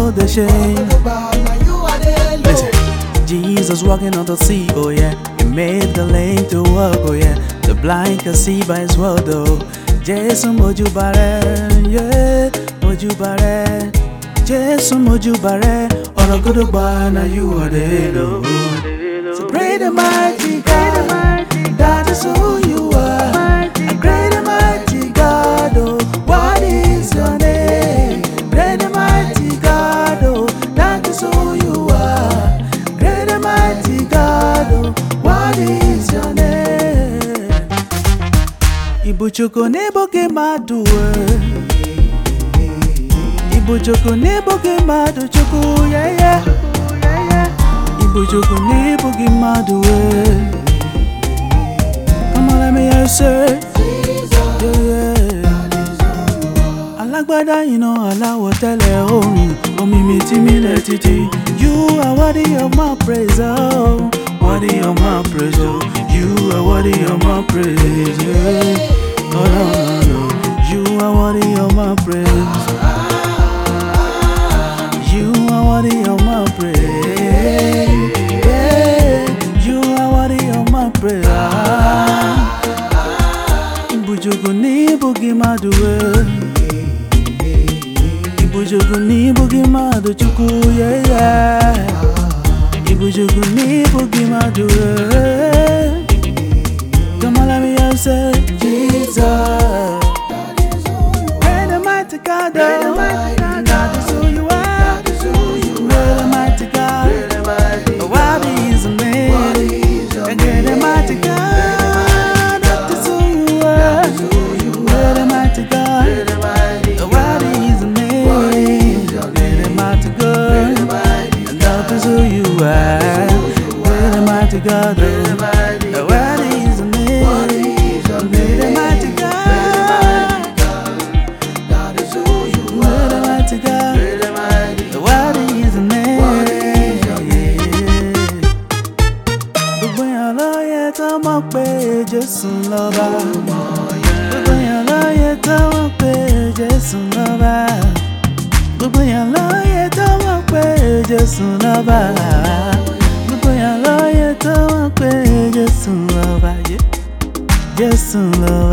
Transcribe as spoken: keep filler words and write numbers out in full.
know the shame. Listen, Jesus walking on the sea, oh yeah. He made the lame to walk, oh yeah. The blind can see by his word, oh. Jesus moju bare, yeah, moju bare. Jesus moju bare, ora kudu ba na you are there, oh. So great and mighty God, that is who you are. A great and mighty God, oh, what is your name? Great and mighty God, oh, that is who you are. Great and mighty God, oh, what is your name? Ibuchoko neboke maduwe, Ibuchoko neboke madu choko, yeah yeah. Ibuchoko neboke maduwe. Come on, let me hear you say, yeah yeah. Alagbada you know alawo tele orun, omi mi ti mi le titi. You are worthy of my praise, oh, worthy of my praise, oh. You are worthy of my praise, yeah. Oh no no no, you are worthy of my praise. You are worthy of my praise, yeah. You are worthy of my praise. Ibuchoko ni bugi maduwe, Ibuchoko ni bugi madu chuku, yeah yeah. Ibuchoko ni bugi maduwe. Come on, let me hear you say, Jesus. Great and mighty God, oh, that is who you are. Great and mighty God, what is the name? Great and mighty God, that is who you are. Great and mighty God, what is the name? Great and mighty God, that is who you are. Great and mighty God, what is the name? Jésù lọ́ba, gbogbo yẹn lóye tó wọ́n pé Jésù lọ́ba, gbogbo yẹn lóye tó wọ́n pé Jésù lọ́ba, gbogbo yẹn lóye tó wọ́n pé Jésù lọ́ba, Jésù lọ́ba.